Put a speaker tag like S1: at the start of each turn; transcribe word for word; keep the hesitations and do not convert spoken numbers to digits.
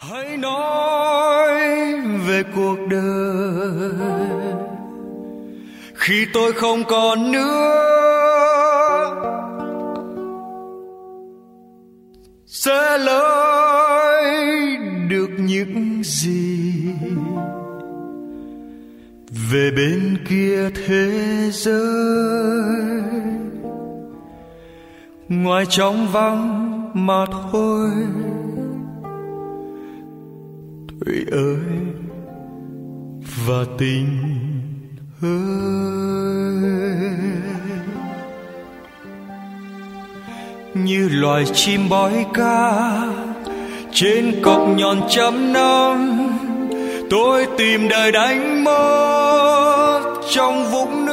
S1: Hãy nói về cuộc đời khi tôi không còn nữa, sẽ lấy được những gì về bên kia thế giới, ngoài trống vắng mà thôi. Thủy ơi và tình ơi, như loài chim bói ca trên cọc nhọn trăm năm, tôi tìm đời đánh mất trong vũng